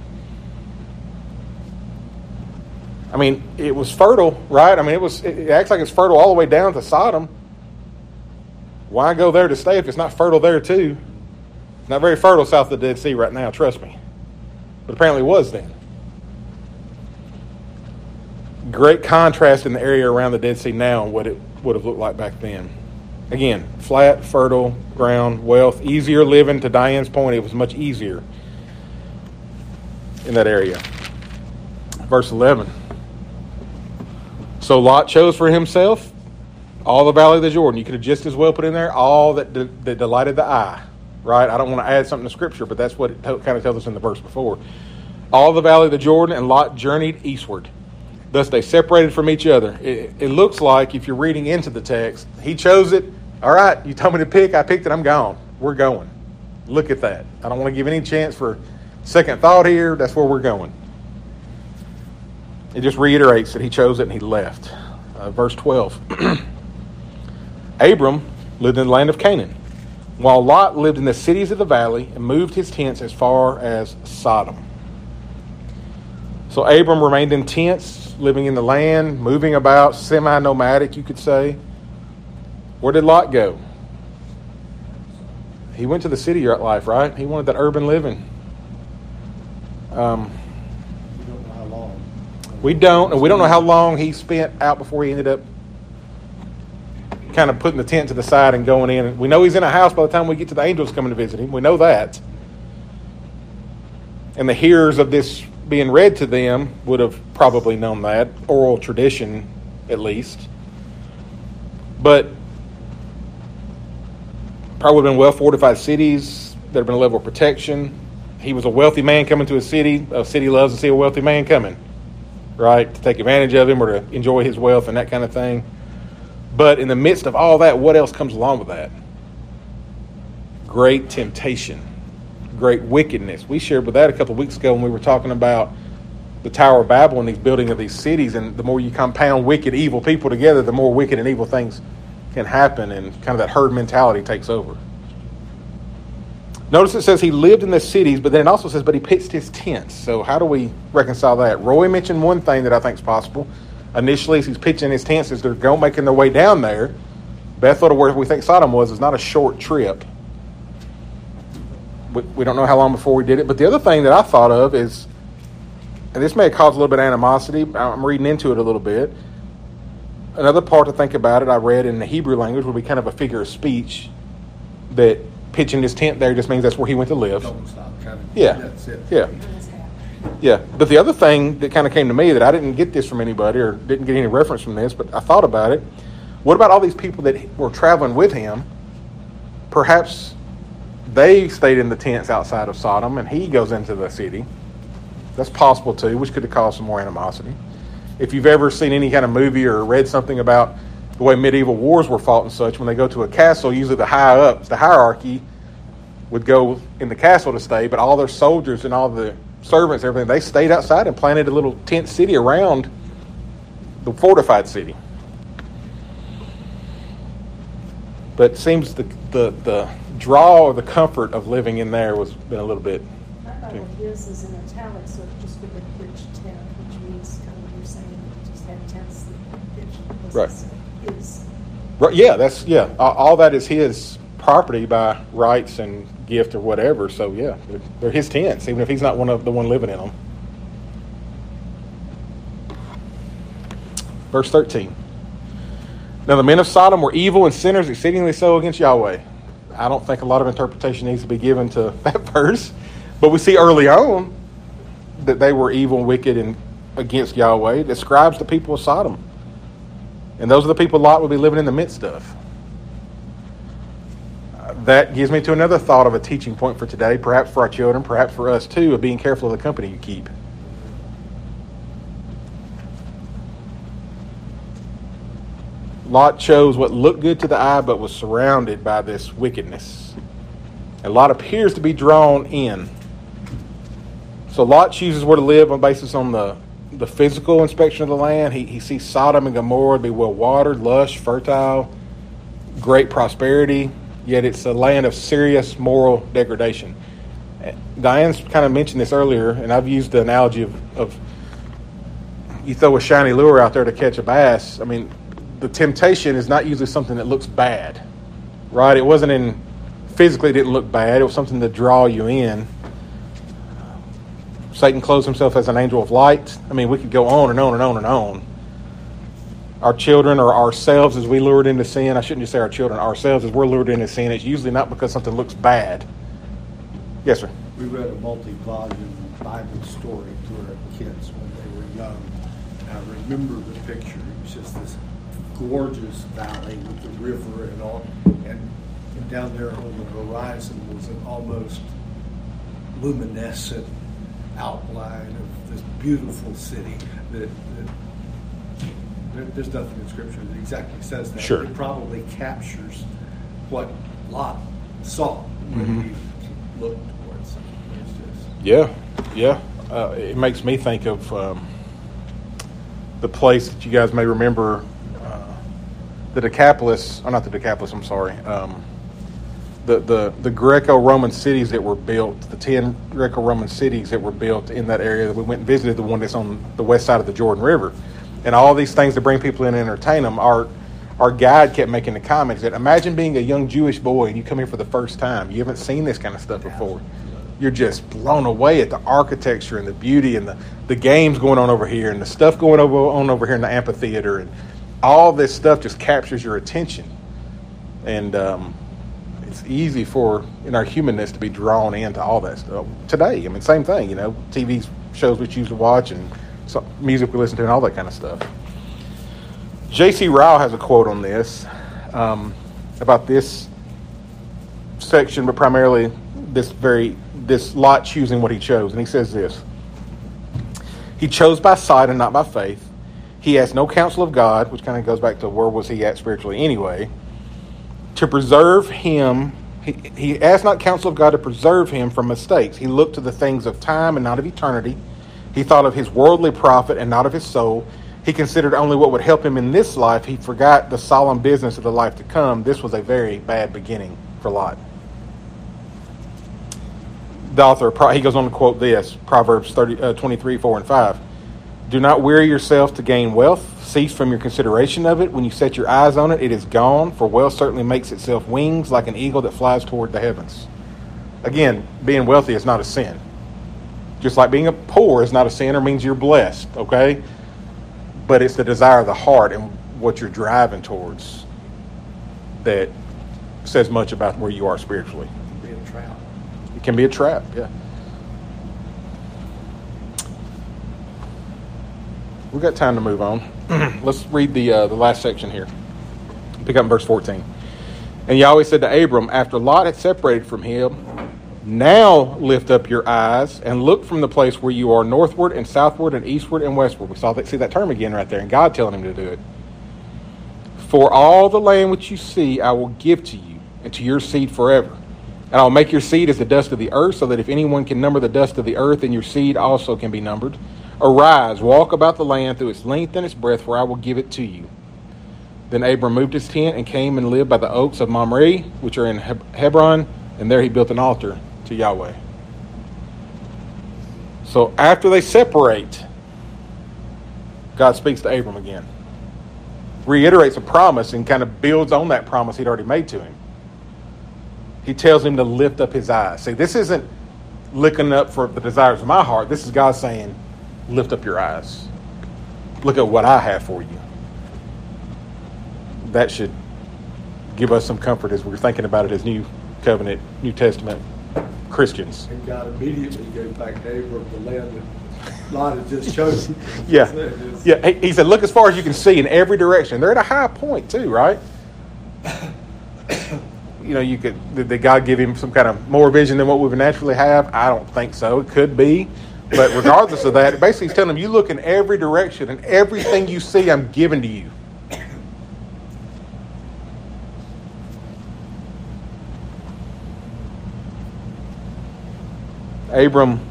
Speaker 2: I mean, it was fertile, right? I mean, it was. It acts like it's fertile all the way down to Sodom. Why go there to stay if it's not fertile there too? It's not very fertile south of the Dead Sea right now, trust me. But apparently it was then. Great contrast in the area around the Dead Sea now and what it would have looked like back then. Again, flat, fertile ground, wealth, easier living. To Diane's point, it was much easier in that area. Verse eleven. So Lot chose for himself all the valley of the Jordan. You could have just as well put in there all that, de- that delighted the eye, right? I don't want to add something to Scripture, but that's what it to- kind of tells us in the verse before. All the valley of the Jordan, and Lot journeyed eastward. Thus they separated from each other. It, it looks like, if you're reading into the text, he chose it. All right, you told me to pick, I picked it, I'm gone. We're going. Look at that. I don't want to give any chance for second thought here. That's where we're going. It just reiterates that he chose it and he left. Uh, verse twelve. Abram lived in the land of Canaan. while Lot lived in the cities of the valley and moved his tents as far as Sodom. So Abram remained in tents, living in the land, moving about, semi-nomadic, you could say. Where did Lot go? He went to the city life, right? He wanted that urban living. Um,
Speaker 1: We don't know how long.
Speaker 2: we don't, and we don't know how long he spent out before he ended up kind of putting the tent to the side and going in. We know he's in a house by the time we get to the angels coming to visit him. We know that. And the hearers of this being read to them would have probably known that, oral tradition at least. But probably would have been well-fortified cities. There would have been a level of protection. He was a wealthy man coming to a city. A city loves to see a wealthy man coming, right, to take advantage of him or to enjoy his wealth and that kind of thing. But in the midst of all that, what else comes along with that? Great temptation, great wickedness. We shared with that a couple of weeks ago when we were talking about the Tower of Babel and these building of these cities. And the more you compound wicked, evil people together, the more wicked and evil things can happen, and kind of that herd mentality takes over. Notice it says he lived in the cities, but then it also says, but he pitched his tents. So how do we reconcile that? Roy mentioned one thing that I think is possible. Initially, as he's pitching his tents, as they're going, making their way down there, Bethel to where we think Sodom was is not a short trip. We, we don't know how long before we did it. But the other thing that I thought of is, and this may cause a little bit of animosity, I'm reading into it a little bit. Another part to think about it, I read in the Hebrew language, would be kind of a figure of speech, that pitching his tent there just means that's where he went to live.
Speaker 1: Don't stop, kind of.
Speaker 2: Yeah.
Speaker 1: That's it.
Speaker 2: Yeah. Yeah, but the other thing that kind of came to me that I didn't get this from anybody or didn't get any reference from this, but I thought about it. What about all these people that were traveling with him? Perhaps they stayed in the tents outside of Sodom and he goes into the city. That's possible too, which could have caused some more animosity. If you've ever seen any kind of movie or read something about the way medieval wars were fought and such, when they go to a castle, usually the high ups, the hierarchy, would go in the castle to stay, but all their soldiers and all the servants, everything, they stayed outside and planted a little tent city around the fortified city. But it seems the the, the draw or the comfort of living in there was been a little bit.
Speaker 5: I thought what his is in italics, so it just been a pitched tent, which means kind of what you're saying, it just had tents that pitched was
Speaker 2: Right.
Speaker 5: his.
Speaker 2: Right, yeah, that's yeah. All, all that is his property by rights and gift or whatever. So yeah, they're, they're his tents, even if he's not one of the one living in them. Verse thirteen. Now the men of Sodom were evil and sinners, exceedingly so against Yahweh. I don't think a lot of interpretation needs to be given to that verse, but we see early on that they were evil and wicked and against Yahweh. It describes the people of Sodom. And those are the people Lot would be living in the midst of. Uh, that gives me to another thought of a teaching point for today, perhaps for our children, perhaps for us too, of being careful of the company you keep. Lot chose what looked good to the eye, but was surrounded by this wickedness. And Lot appears to be drawn in. So Lot chooses where to live on basis on the, the physical inspection of the land. He, he sees Sodom and Gomorrah to be well-watered, lush, fertile, great prosperity, yet it's a land of serious moral degradation. Diane's kind of mentioned this earlier, and I've used the analogy of, of you throw a shiny lure out there to catch a bass. I mean, the temptation is not usually something that looks bad, right? It wasn't in, physically it didn't look bad. It was something to draw you in. Satan clothes himself as an angel of light. I mean, we could go on and on and on and on. Our children or ourselves as we lured into sin, I shouldn't just say our children, ourselves as we're lured into sin, it's usually not because something looks bad. Yes, sir.
Speaker 1: We read a multi-volume Bible story to our kids when they were young. And I remember the picture. It was just this gorgeous valley with the river and all. And, and down there on the horizon was an almost luminescent outline of this beautiful city that, that there, there's nothing in Scripture that exactly says that.
Speaker 2: Sure.
Speaker 1: It probably captures what Lot saw when
Speaker 2: Mm-hmm.
Speaker 1: he looked towards it. It's just,
Speaker 2: Yeah, yeah. Uh, it makes me think of um, the place that you guys may remember, uh, the Decapolis, or not the Decapolis, I'm sorry, um, the, the, the Greco-Roman cities that were built, the ten Greco-Roman cities that were built in that area. We went and visited the one that's on the west side of the Jordan River. And all these things to bring people in and entertain them. Our, our guide kept making the comments that imagine being a young Jewish boy and you come here for the first time. You haven't seen this kind of stuff before. You're just blown away at the architecture and the beauty and the, the games going on over here and the stuff going over, on over here in the amphitheater. And all this stuff just captures your attention. And um, it's easy for, in our humanness, to be drawn into all that stuff. Today, I mean, same thing, you know, T V shows we choose to watch and so, music we listen to and all that kind of stuff. J C Ryle has a quote on this, um, about this section, but primarily this very, this Lot choosing what he chose. And he says this: he chose by sight and not by faith. He has no counsel of God, which kind of goes back to where was he at spiritually anyway. To preserve him, he, he asked not counsel of God to preserve him from mistakes. He looked to the things of time and not of eternity. He thought of his worldly profit and not of his soul. He considered only what would help him in this life. He forgot the solemn business of the life to come. This was a very bad beginning for Lot. The author, he goes on to quote this, Proverbs thirty, uh, twenty-three, four and five. Do not weary yourself to gain wealth. Cease from your consideration of it. When you set your eyes on it, it is gone. For wealth certainly makes itself wings like an eagle that flies toward the heavens. Again, being wealthy is not a sin. Just like being a poor is not a sin or means you're blessed, okay? But it's the desire of the heart and what you're driving towards that says much about where you are spiritually.
Speaker 1: It can be a trap.
Speaker 2: It can be a trap, yeah. We've got time to move on. Let's read the uh, the last section here. Pick up in verse fourteen. And Yahweh said to Abram, after Lot had separated from him, now lift up your eyes and look from the place where you are northward and southward and eastward and westward. We saw that, see that term again right there, and God telling him to do it. For all the land which you see, I will give to you and to your seed forever. And I will make your seed as the dust of the earth, so that if anyone can number the dust of the earth, then your seed also can be numbered. Arise, walk about the land through its length and its breadth, for I will give it to you. Then Abram moved his tent and came and lived by the oaks of Mamre, which are in Hebron, and there he built an altar to Yahweh. So after they separate, God speaks to Abram again. Reiterates a promise and kind of builds on that promise he'd already made to him. He tells him to lift up his eyes. See, this isn't looking up for the desires of my heart. This is God saying, lift up your eyes. Look at what I have for you. That should give us some comfort as we're thinking about it as New Covenant, New Testament Christians.
Speaker 1: And God immediately goes back to Abram, the land that Lot had just chosen.
Speaker 2: Yeah. Yeah. He, he said, look as far as you can see in every direction. They're at a high point too, right? You know, you could, did God give him some kind of more vision than what we would naturally have? I don't think so. It could be. But regardless of that, basically he's telling him, you look in every direction and everything you see, I'm giving to you. Abram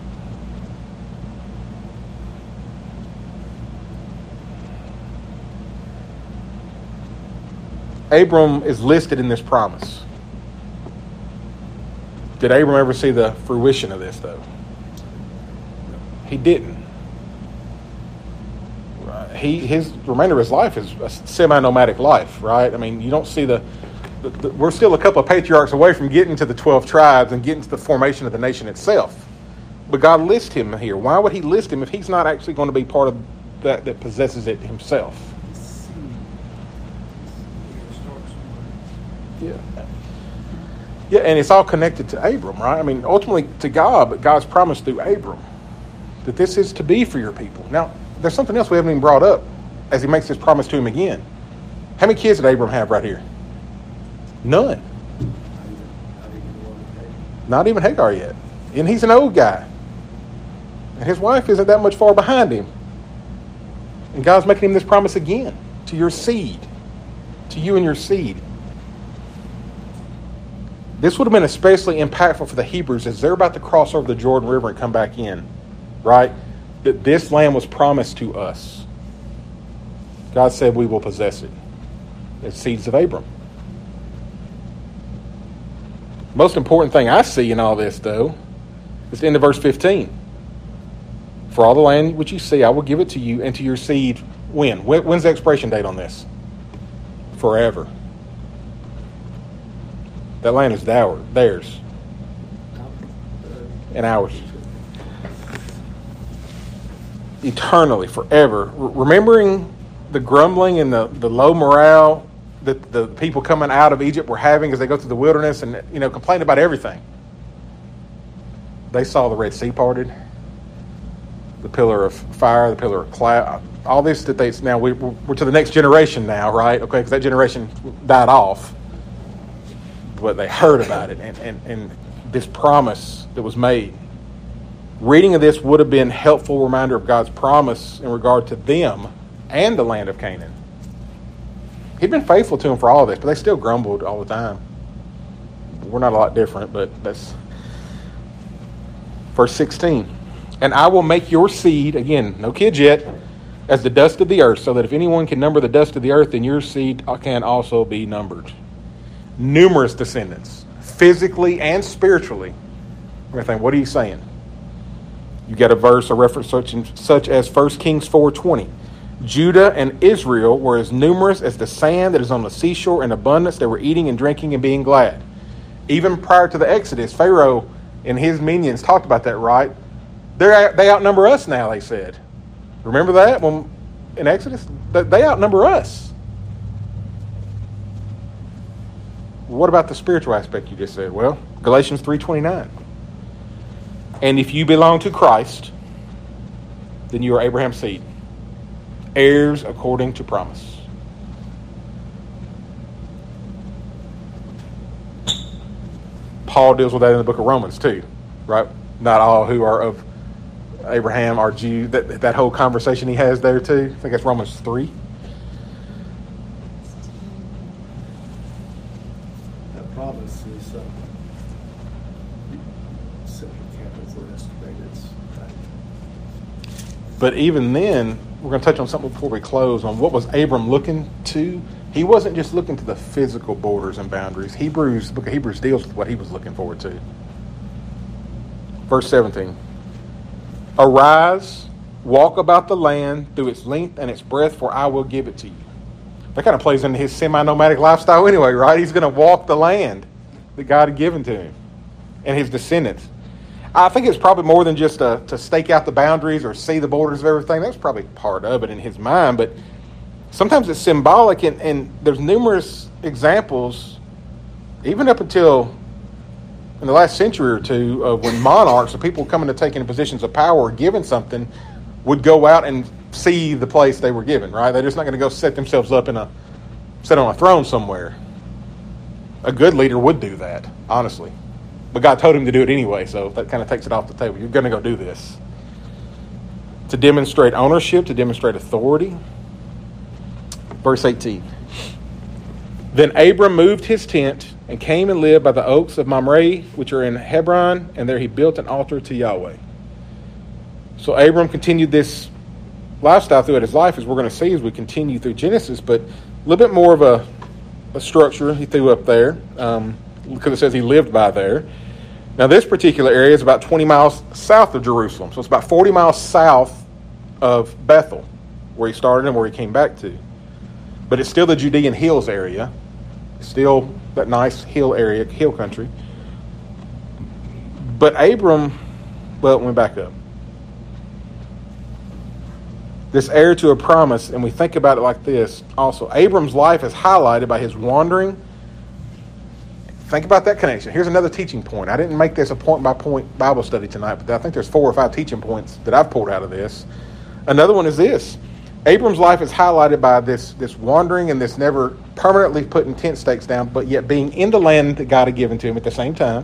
Speaker 2: Abram is listed in this promise. Did Abram ever see the fruition of this, though? He didn't. He his the remainder of his life is a semi-nomadic life, right? I mean, you don't see the, the, the we're still a couple of patriarchs away from getting to the twelve tribes and getting to the formation of the nation itself. But God lists him here. Why would he list him if he's not actually going to be part of that that possesses it himself? Yeah. Yeah, and it's all connected to Abram, right? I mean, ultimately to God, but God's promise through Abram that this is to be for your people. Now, there's something else we haven't even brought up as he makes this promise to him again. How many kids did Abram have right here? None. Not even Hagar yet. And he's an old guy. And his wife isn't that much far behind him. And God's making him this promise again to your seed, to you and your seed. This would have been especially impactful for the Hebrews as they're about to cross over the Jordan River and come back in, right? That this land was promised to us. God said we will possess it. It's seeds of Abram. Most important thing I see in all this, though, is the end of verse fifteen. For all the land which you see, I will give it to you and to your seed. When? When's the expiration date on this? Forever. That land is theirs and ours. Eternally, forever. Remembering the grumbling and the, the low morale that the people coming out of Egypt were having as they go through the wilderness and, you know, complained about everything. They saw the Red Sea parted, the pillar of fire, the pillar of cloud, all this that they, now we, we're to the next generation now, right? Okay, because that generation died off. But they heard about it and, and, and this promise that was made. Reading of this would have been a helpful reminder of God's promise in regard to them and the land of Canaan. He'd been faithful to them for all of this, but they still grumbled all the time. We're not a lot different, but that's verse sixteen. And I will make your seed, again, no kids yet, as the dust of the earth, so that if anyone can number the dust of the earth, then your seed can also be numbered. Numerous descendants, physically and spiritually. I think, what are you saying? You got a verse, a reference such, such as First Kings four twenty. Judah and Israel were as numerous as the sand that is on the seashore in abundance. They were eating and drinking and being glad. Even prior to the Exodus, Pharaoh and his minions talked about that, right? They're, they outnumber us now, they said. Remember that when in Exodus? They outnumber us. What about the spiritual aspect you just said? Well, Galatians three twenty-nine. And if you belong to Christ, then you are Abraham's seed, heirs according to promise. Paul deals with that in the book of Romans too, right? Not all who are of Abraham are Jew. That, that whole conversation he has there too. I think that's Romans three.
Speaker 1: That promise is uh, simply can't overestimate its value.
Speaker 2: But even then, we're going to touch on something before we close on what was Abram looking to. He wasn't just looking to the physical borders and boundaries. Hebrews, the book of Hebrews deals with what he was looking forward to. Verse seventeen. Arise, walk about the land through its length and its breadth, for I will give it to you. That kind of plays into his semi-nomadic lifestyle anyway, right? He's going to walk the land that God had given to him and his descendants. I think it's probably more than just a, to stake out the boundaries or see the borders of everything. That's probably part of it in his mind, but sometimes it's symbolic, and, and there's numerous examples, even up until in the last century or two, of when monarchs or people coming to take in positions of power or given something would go out and see the place they were given, right? They're just not going to go set themselves up in a, sit on a throne somewhere. A good leader would do that, honestly. But God told him to do it anyway, so that kind of takes it off the table. You're going to go do this. To demonstrate ownership, to demonstrate authority. Verse eighteen. Then Abram moved his tent and came and lived by the oaks of Mamre, which are in Hebron, and there he built an altar to Yahweh. So Abram continued this lifestyle throughout his life, as we're going to see as we continue through Genesis, but a little bit more of a, a structure he threw up there, um, because it says he lived by there. Now this particular area is about twenty miles south of Jerusalem, so it's about forty miles south of Bethel, where he started and where he came back to. But it's still the Judean hills area. It's still that nice hill area, hill country. But Abram, well, let me back up. This heir to a promise, and we think about it like this also. Abram's life is highlighted by his wandering. Think about that connection. Here's another teaching point. I didn't make this a point-by-point Bible study tonight, but I think there's four or five teaching points that I've pulled out of this. Another one is this. Abram's life is highlighted by this, this wandering and this never permanently putting tent stakes down, but yet being in the land that God had given to him at the same time.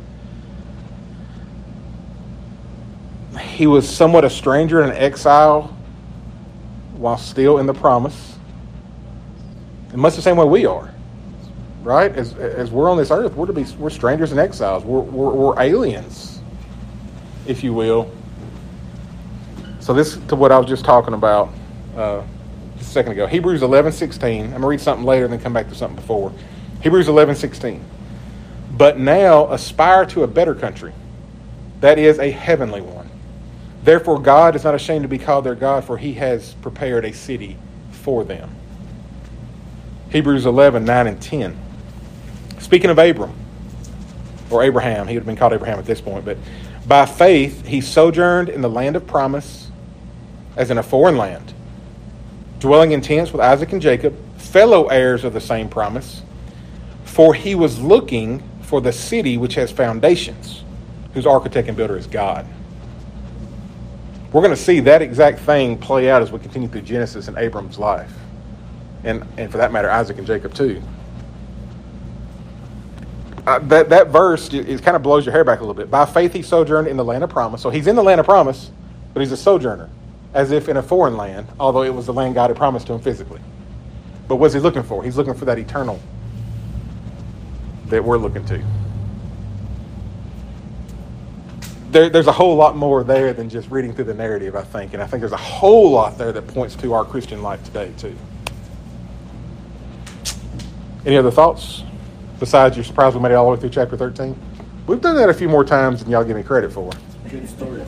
Speaker 2: He was somewhat a stranger and an exile while still in the promise. In much the same way we are, right? As as we're on this earth, we're to be we're strangers and exiles. We're we're, we're aliens, if you will. So this to what I was just talking about uh, just a second ago. Hebrews eleven sixteen. I'm gonna read something later and then come back to something before. Hebrews eleven sixteen. but now aspire to a better country, that is a heavenly one. Therefore God is not ashamed to be called their God, for he has prepared a city for them. Hebrews eleven, nine and ten. Speaking of Abram, or Abraham, he would have been called Abraham at this point, but by faith he sojourned in the land of promise, as in a foreign land, dwelling in tents with Isaac and Jacob, fellow heirs of the same promise, for he was looking for the city which has foundations, whose architect and builder is God. We're going to see that exact thing play out as we continue through Genesis and Abram's life. And, and for that matter, Isaac and Jacob too. Uh, that, that verse, it, it kind of blows your hair back a little bit. By faith he sojourned in the land of promise. So he's in the land of promise, but he's a sojourner, as if in a foreign land, although it was the land God had promised to him physically. But what's he looking for? He's looking for that eternal that we're looking to. There, there's a whole lot more there than just reading through the narrative, I think. And I think there's a whole lot there that points to our Christian life today, too. Any other thoughts? Besides, you're surprised we made it all the way through chapter thirteen? We've done that a few more times than y'all give me credit for.
Speaker 1: Good story.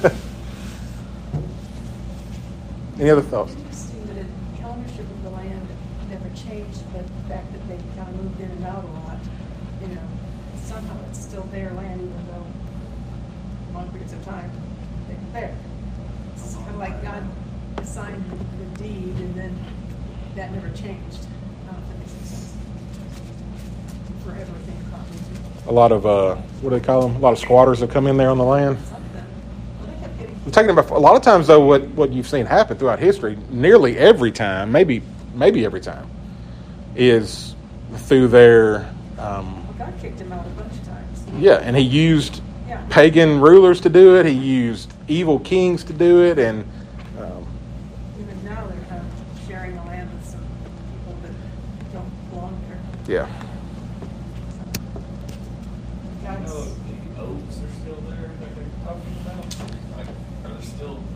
Speaker 2: Any other thoughts?
Speaker 5: Interesting that the ownership of the land never changed, but the fact that they kind of moved in and out a lot, you know, somehow it's still their land, even though long periods of time they were there. It's kind of like God assigned the deed, and then that never changed. I don't know if that makes any sense. Forever being copied.
Speaker 2: A lot of, uh, what do they call them? A lot of squatters have come in there on the land.
Speaker 5: Something. Well, they kept getting.
Speaker 2: I'm talking about a lot of times, though, what, what you've seen happen throughout history, nearly every time, maybe maybe every time, is through their, um,
Speaker 5: Well, God kicked him out a bunch of times.
Speaker 2: yeah, and he used
Speaker 5: Yeah.
Speaker 2: pagan rulers to do it. He used evil kings to do it, and um,
Speaker 5: Even now, they're kind of sharing the land with some people that don't belong there.
Speaker 2: yeah.
Speaker 3: I know
Speaker 5: God's-
Speaker 3: the oaks are still there, like they're talking about, like, are there still